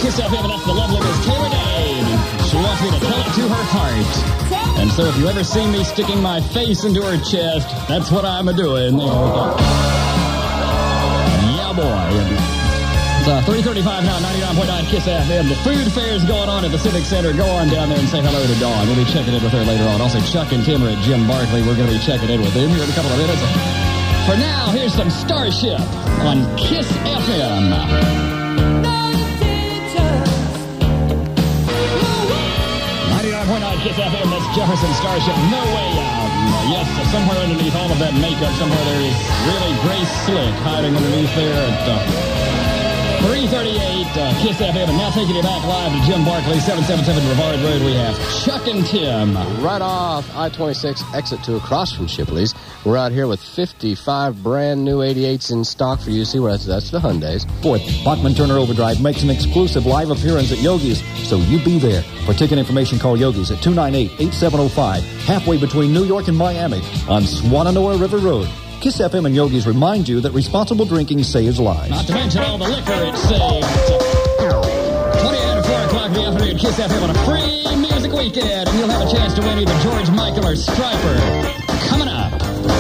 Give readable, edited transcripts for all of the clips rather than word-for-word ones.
Kiss FM, and that's the lovely Miss Taylor Dane. She wants me to tell it to her heart. And so if you ever see me sticking my face into her chest, that's what I'm a-doing. Yeah, boy. It's 3:35 now, 99.9 Kiss FM. The food fair's going on at the Civic Center. Go on down there and say hello to Dawn. We'll be checking in with her later on. Also, Chuck and Tim are at Jim Barkley. We're going to be checking in with them here in a couple of minutes. For now, here's some Starship on Kiss FM. 99.9 Kiss FM, that's Jefferson Starship. No Way Out. Yes, somewhere underneath all of that makeup, somewhere there is really Grace Slick hiding underneath there at 338 Kiss FM. And now taking you back live to Jim Barkley, 777 Brevard Road, we have Chuck and Tim. Right off I-26, exit 2 across from Shipley's. We're out here with 55 brand new 88s in stock for you to see. That's the Hyundais. Fourth, Bachman Turner Overdrive makes an exclusive live appearance at Yogi's, so you be there. For ticket information, call Yogi's at 298-8705, halfway between New York and Miami on Swannanoa River Road. Kiss FM and Yogi's remind you that responsible drinking saves lives. Not to mention all the liquor it saves. 28 to 4 o'clock in the afternoon, Kiss FM on a free music weekend, and you'll have a chance to win either George Michael or Stryper. Coming up.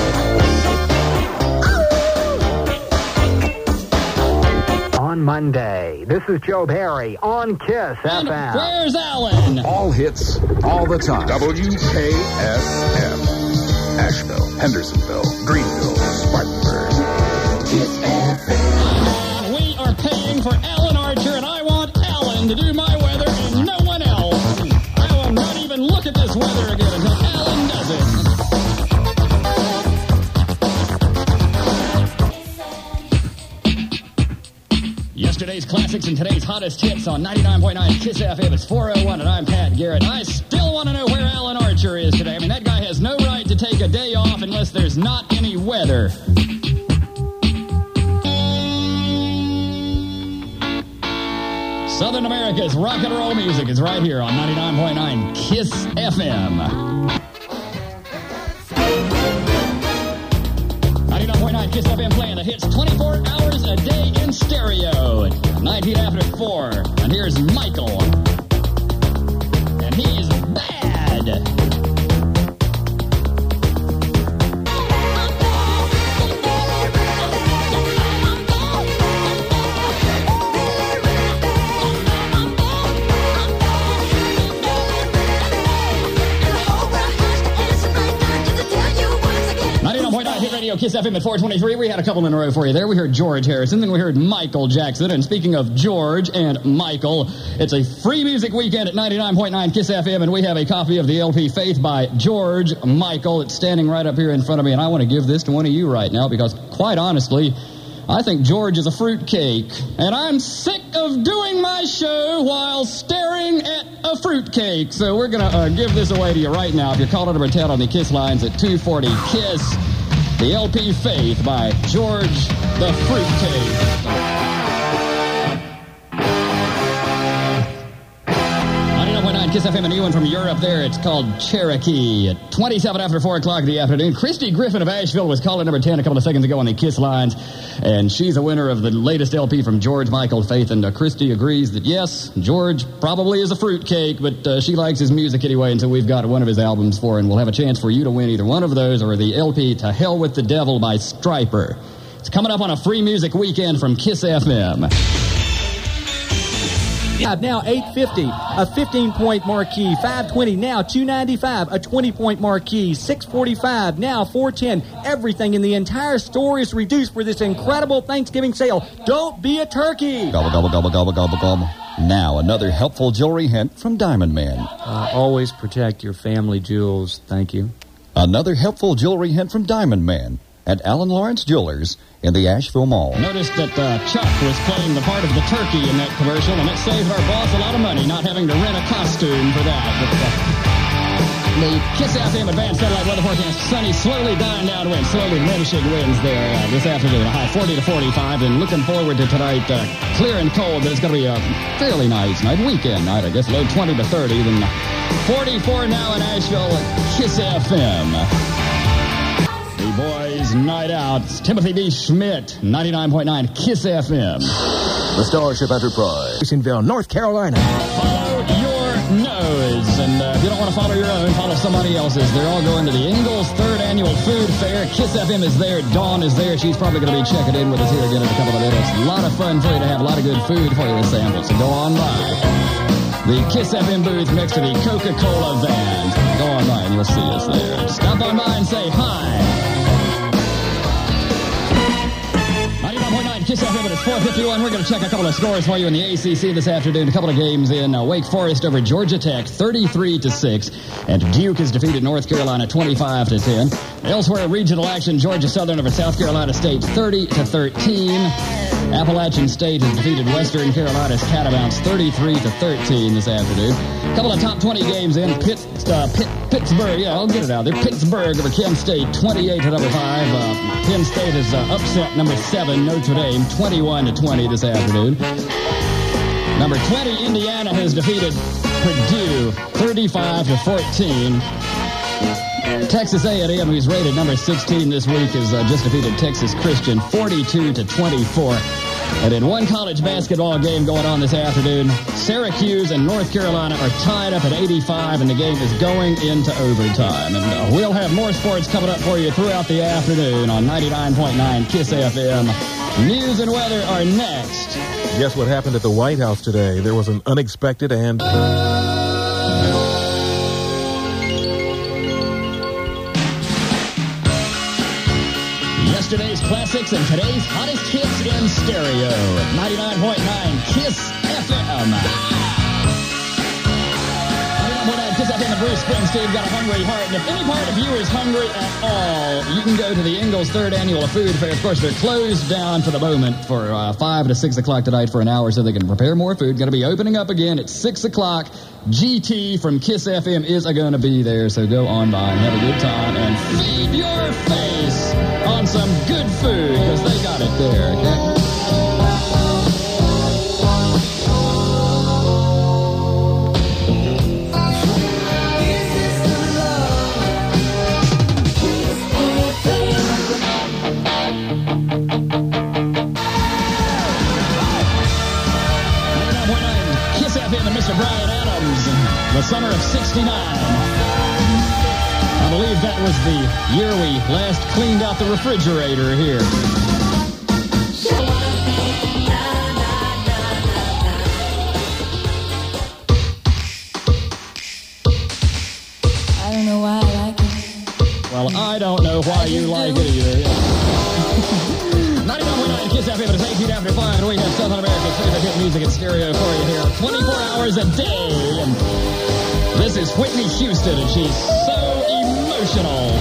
On Monday, this is Joe Perry on Kiss And FM. where's Alan? All hits, all the time. WKSM. Asheville, Hendersonville, Greenville, Spartanburg. We are paying for Alan Archer, and I want Alan to do my weather and no one else. I will not even look at this weather again until Alan does it. Yesterday's classics and today's hottest hits on 99.9 Kiss FM. It's 4:01, and I'm Pat Garrett. I still want to know where Alan Archer is today. I mean, that guy has no right to take a day off unless there's not any weather. Southern America's rock and roll music is right here on 99.9 Kiss FM. 99.9 Kiss FM playing the hits 24 hours a day in stereo. 19 after 4. And here's Michael. And he's bad. Kiss FM at 423. We had a couple in a row for you there. We heard George Harrison, then we heard Michael Jackson. And speaking of George and Michael, it's a free music weekend at 99.9 Kiss FM, and we have a copy of the LP Faith by George Michael. It's standing right up here in front of me, and I want to give this to one of you right now because, quite honestly, I think George is a fruitcake, and I'm sick of doing my show while staring at a fruitcake. So we're going to give this away to you right now. If you're calling number 10 on the Kiss lines at 240 KISS, the LP Faith by George the Fruitcake. 99.9 Kiss FM, a new one from Europe there. It's called Cherokee. At 27 after 4 o'clock in the afternoon. Christy Griffin of Asheville was calling number 10 a couple of seconds ago on the Kiss lines. And she's a winner of the latest LP from George Michael Faith. And Christy agrees that, yes, George probably is a fruitcake, but she likes his music anyway. And so we've got one of his albums for her. And we'll have a chance for you to win either one of those or the LP To Hell with the Devil by Stryper. It's coming up on a free music weekend from Kiss FM. Now 850, a 15-point marquee. 520, now 295, a 20-point marquee. 645, now 410. Everything in the entire store is reduced for this incredible Thanksgiving sale. Don't be a turkey. Gobble, gobble, gobble, gobble, gobble, gobble. Now, another helpful jewelry hint from Diamond Man. Always protect your family jewels. Thank you. Another helpful jewelry hint from Diamond Man at Allen Lawrence Jewelers in the Asheville Mall. Noticed that Chuck was playing the part of the turkey in that commercial, and it saved our boss a lot of money not having to rent a costume for that. But the Kiss FM Advanced Satellite Weather Forecast, sunny, slowly dying downwind, slowly diminishing winds there this afternoon. A high 40 to 45, and looking forward to tonight, clear and cold, but it's going to be a fairly nice night, weekend night, I guess, low 20 to 30, then 44 now in Asheville at Kiss FM. The boys Boys Night Out. It's Timothy B. Schmidt, 99.9 KISS FM. The Starship Enterprise. Jacksonville, North Carolina. Follow your nose. And if you don't want to follow your own, follow somebody else's. They're all going to the Ingalls 3rd Annual Food Fair. KISS FM is there. Dawn is there. She's probably going to be checking in with us here again in a couple of minutes. A lot of fun for you to have. A lot of good food for you to sample. So go on by the KISS FM booth next to the Coca-Cola van. Go on by and you'll see us there. Stop on by and say hi. 99.9 KISS FM, it's 4:51. We're going to check a couple of scores for you in the ACC this afternoon. A couple of games in Wake Forest over Georgia Tech, 33-6. And Duke has defeated North Carolina 25-10. Elsewhere, regional action, Georgia Southern over South Carolina State, 30-13. Appalachian State has defeated Western Carolina's Catamounts 33-13 this afternoon. A couple of top 20 games in. Pittsburgh, I'll get it out there. Pittsburgh over Kent State, 28-5. Penn State has upset number 7 Notre Dame, 21-20 this afternoon. Number 20 Indiana has defeated Purdue, 35-14. Texas A&M, who's rated number 16 this week, has just defeated Texas Christian 42-24. And in one college basketball game going on this afternoon, Syracuse and North Carolina are tied up at 85, and the game is going into overtime. And we'll have more sports coming up for you throughout the afternoon on 99.9 KISS FM. News and weather are next. Guess what happened at the White House today? There was an unexpected and... Yesterday's classics and today's hottest hits in stereo. 99.9 KISS FM. 99.9 KISS FM and Bruce Springsteen got a hungry heart. And if any part of you is hungry at all, you can go to the Ingalls 3rd Annual Food Fair. Of course, they're closed down for the moment for 5 to 6 o'clock tonight for an hour so they can prepare more food. Going to be opening up again at 6 o'clock. GT from KISS FM is going to be there, so go on by and have a good time and feed your face on some good food, because they got it there, okay? KISS FM and Mr. Brian Adams, the summer of '69. I believe that was the year we last cleaned out the refrigerator here. I don't know why I like it. Well, I don't know why you like it either. 99.9 KISS FM, it's 18 after 5, and we have Southern America's favorite hit music in stereo for you here 24 hours a day. And this is Whitney Houston, and she's so emotional.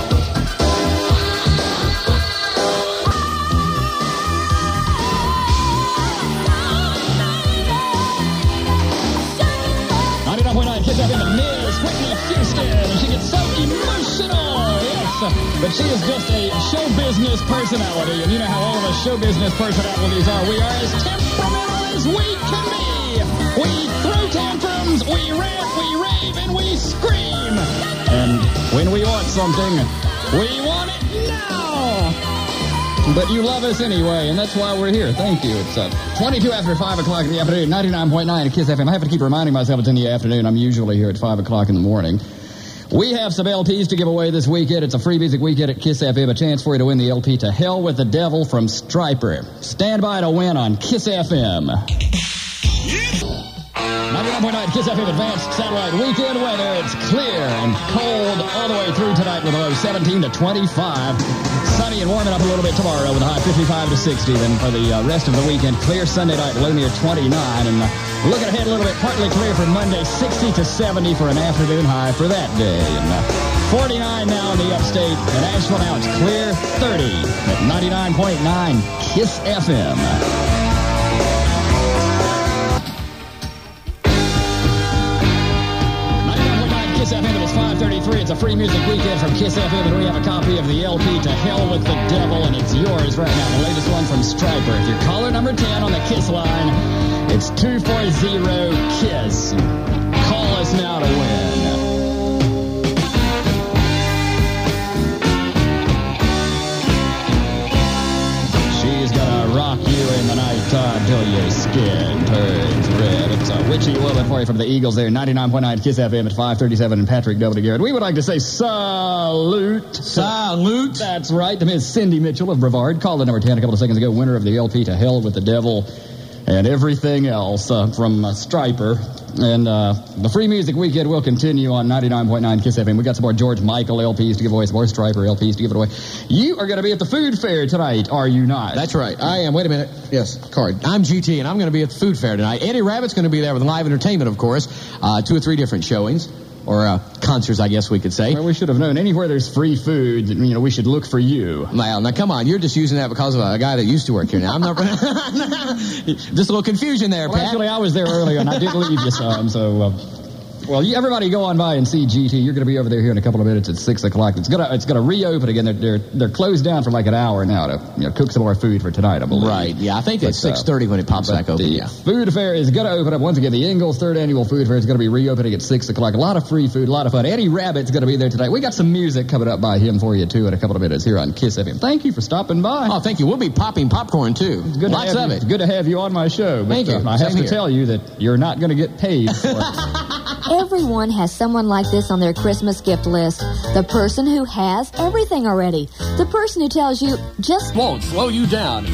KISS FM, Ms. Whitney Houston, and she gets so emotional, yes. But she is just a show business personality, and you know how all of us show business personalities are. We are as temperamental as we can be. We throw tantrums, we rant, we rave, and we scream. And when we want something, we want it now. But you love us anyway, and that's why we're here. Thank you. It's 22 after 5 o'clock in the afternoon, 99.9 KISS FM. I have to keep reminding myself it's in the afternoon. I'm usually here at 5 o'clock in the morning. We have some LPs to give away this weekend. It's a free music weekend at KISS FM. A chance for you to win the LP To Hell with the Devil from Stryper. Stand by to win on KISS FM. 99.9 KISS FM advanced satellite weekend weather. It's clear and cold all the way through tonight with a low 17 to 25. Sunny and warming up a little bit tomorrow with a high 55 to 60. Then for the rest of the weekend, clear Sunday night, low near 29. And looking ahead a little bit, partly clear for Monday, 60 to 70 for an afternoon high for that day. And 49 now in the upstate. And Asheville now it's clear 30 at 99.9 KISS FM. KISS FM, it's 5:33. It's a free music weekend from KISS FM, and we have a copy of the LP To Hell with the Devil, and it's yours right now. The latest one from Stryper. If you're caller number 10 on the KISS line, it's 240-KISS. Call us now to win. time till your skin turns red. It's a witchy woman for you from the Eagles there, 99.9 KISS FM at 537 and Patrick W. Garrett. We would like to say salute. Salute. That's right, to Miss Cindy Mitchell of Brevard. Called the number 10 a couple of seconds ago, winner of the LP To Hell with the Devil and everything else from Striper. And the free music weekend will continue on 99.9 KISS FM. We got some more George Michael LPs to give away, some more Striper LPs to give away. You are going to be at the food fair tonight, are you not? That's right. I am. Wait a minute. Yes, card. I'm GT, and I'm going to be at the food fair tonight. Eddie Rabbit's going to be there with live entertainment, of course. 2 or 3 different showings. Or concerts, I guess we could say. Well, we should have known. Anywhere there's free food, we should look for you. Well, now, come on. You're just using that because of a guy that used to work here. Now, I'm not... Just a little confusion there, Pat. Actually, I was there earlier, and I did leave you some, so... everybody go on by and see GT. You're going to be over there here in a couple of minutes at 6 o'clock. It's going to reopen again. They're closed down for like an hour now to cook some more food for tonight, I believe. Right. Yeah, I think it's 6:30 when it pops back open. The food fair is going to open up once again. The Ingalls third annual food fair is going to be reopening at 6 o'clock. A lot of free food, a lot of fun. Eddie Rabbit's going to be there tonight. We got some music coming up by him for you too in a couple of minutes here on KISS FM. Thank you for stopping by. Oh, thank you. We'll be popping popcorn too. Lots of it. It's good to have you on my show. But, thank you. I have to tell you that you're not going to get paid for it. Everyone has someone like this on their Christmas gift list. The person who has everything already. The person who tells you just won't slow you down.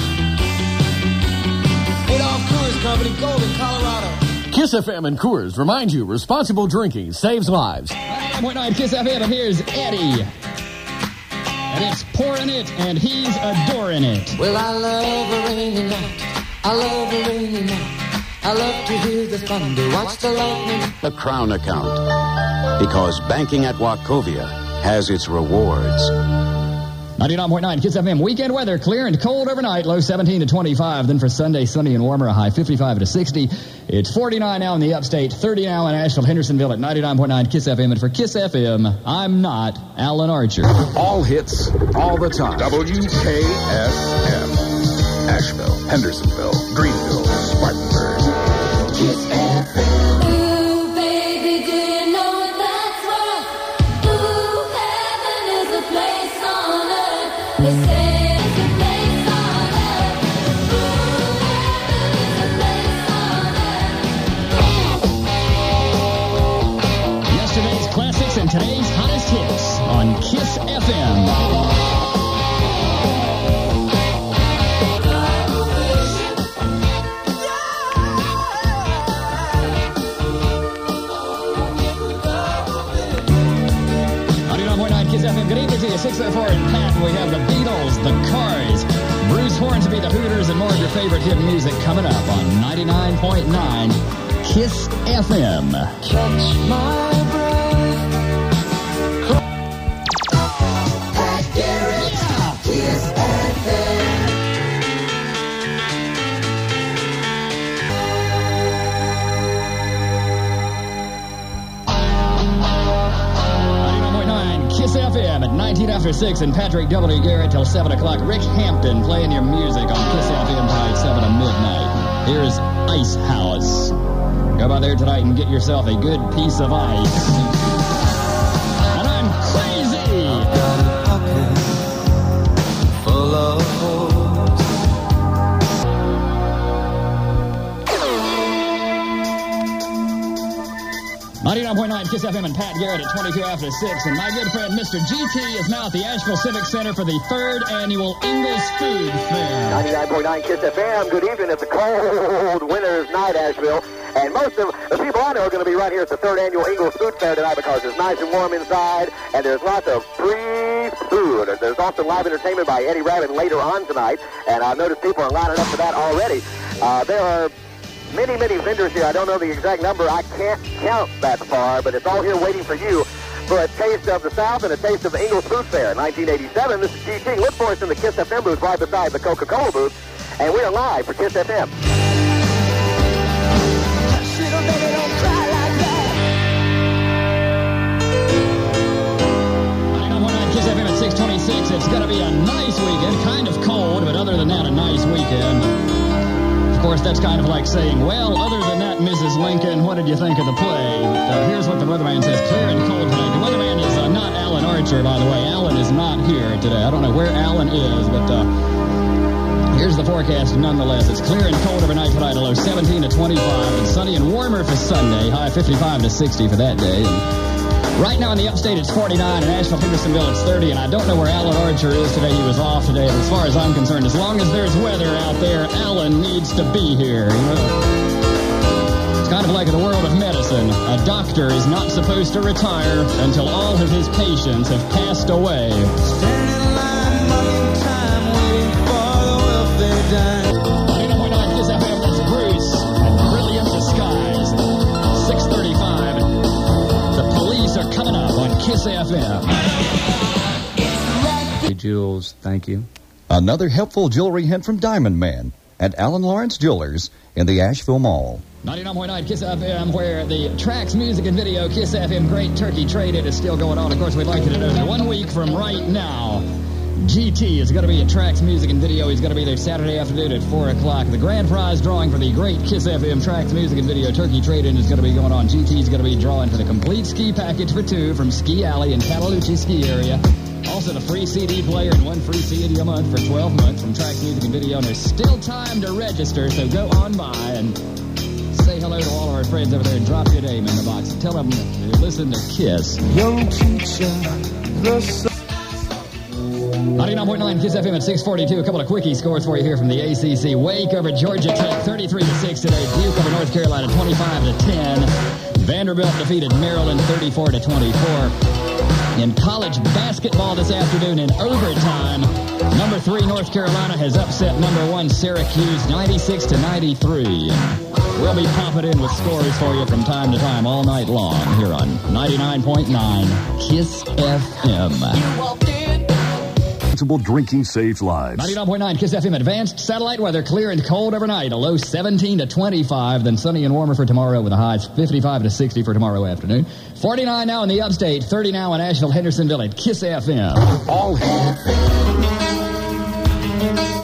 Adolph Coors Company, Golden, Colorado. KISS FM and Coors remind you responsible drinking saves lives. 99.9 KISS FM, and here's Eddie. And it's pouring it, and he's adoring it. Well, I love a rainy night. I love a rainy night. I love to hear the thunder, watch the lightning. The Crown account. Because banking at Wachovia has its rewards. 99.9 KISS FM. Weekend weather, clear and cold overnight. Low 17 to 25. Then for Sunday, sunny and warmer, a high 55 to 60. It's 49 now in the upstate, 30 now in Asheville, Hendersonville at 99.9 KISS FM. And for KISS FM, I'm not Alan Archer. All hits, all the time. WKSM. Asheville, Hendersonville, Greenville, Spartanburg. KISS FM. Ooh, baby, do you know that's right? Ooh, heaven is a place on earth. They say it's a place on earth. Ooh, heaven is a place on earth. Yesterday's classics and today's hottest hits on KISS FM. Good evening to you, 604 in Pat. We have the Beatles, the Cars, Bruce Hornsby, the Hooters, and more of your favorite hit music coming up on 99.9 KISS FM. Catch my breath. Pat Garrett, KISS FM. KISS FM at 19 after 6 and Patrick W. Garrett till 7 o'clock. Rick Hampton playing your music on KISS FM tonight, 7 to midnight. Here's Ice House. Go by there tonight and get yourself a good piece of ice. And I'm crazy! I've got a pocket full of holes. 99.9 KISS FM and Pat Garrett at 22 after 6. And my good friend Mr. GT is now at the Asheville Civic Center for the 3rd annual Ingalls Food Fair. 99.9 KISS FM. Good evening. It's a cold winter's night, Asheville. And most of the people I know are going to be right here at the 3rd annual Ingalls Food Fair tonight because it's nice and warm inside and there's lots of free food. There's also live entertainment by Eddie Rabbit later on tonight. And I've noticed people are lining up for that already. There are many, many vendors here. I don't know the exact number. I can't count that far, but it's all here waiting for you for a taste of the South and a taste of the Ingalls Food Fair. 1987, this is GT. Look for us in the KISS FM booth right beside the Coca-Cola booth, and we are live for KISS FM. Little baby, don't cry like that. 99.9 KISS FM at 626. It's going to be a nice weekend. Kind of cold, but other than that, a nice weekend. Of course, that's kind of like saying, well, other than that, Mrs. Lincoln, what did you think of the play? But here's what the weatherman says, clear and cold tonight. The weatherman is not Alan Archer, by the way. Alan is not here today. I don't know where Alan is, but Here's the forecast nonetheless. It's clear and cold overnight tonight, a low 17 to 25, and sunny and warmer for Sunday, high 55 to 60 for that day. And right now in the upstate, it's 49, in Asheville, Hendersonville, it's 30, and I don't know where Alan Archer is today. He was off today, but as far as I'm concerned, as long as there's weather out there, Alan needs to be here. You know? It's kind of like in the world of medicine. A doctor is not supposed to retire until all of his patients have passed away. Coming up on KISS FM. Hey, Jules, thank you. Another helpful jewelry hint from Diamond Man at Allen Lawrence Jewelers in the Asheville Mall. 99.9 KISS FM, where the tracks, music, and video KISS FM Great Turkey Trade-In is still going on. Of course, we'd like you to know that 1 week from right now, GT is going to be at Tracks Music and Video. He's going to be there Saturday afternoon at 4 o'clock. The grand prize drawing for the great KISS FM Tracks Music and Video Turkey Trade-In is going to be going on. GT is going to be drawing for the complete ski package for 2 from Ski Alley in Cataloochee Ski Area. Also, the free CD player and 1 free CD a month for 12 months from Tracks Music and Video. And there's still time to register, so go on by and say hello to all of our friends over there and drop your name in the box. Tell them you listen to KISS. Young teacher, the 99.9 KISS FM at 6:42. A couple of quickie scores for you here from the ACC. Wake over Georgia Tech, 33-6 today. Duke over North Carolina, 25-10. Vanderbilt defeated Maryland, 34-24. In college basketball this afternoon in overtime, number 3 North Carolina has upset number 1 Syracuse, 96-93. We'll be popping in with scores for you from time to time all night long here on 99.9 KISS FM. Drinking saves lives. 99.9 KISS FM advanced satellite weather, clear and cold overnight, a low 17 to 25, then sunny and warmer for tomorrow with a high 55 to 60 for tomorrow afternoon. 49 now in the upstate, 30 now in Asheville, Hendersonville at KISS FM. All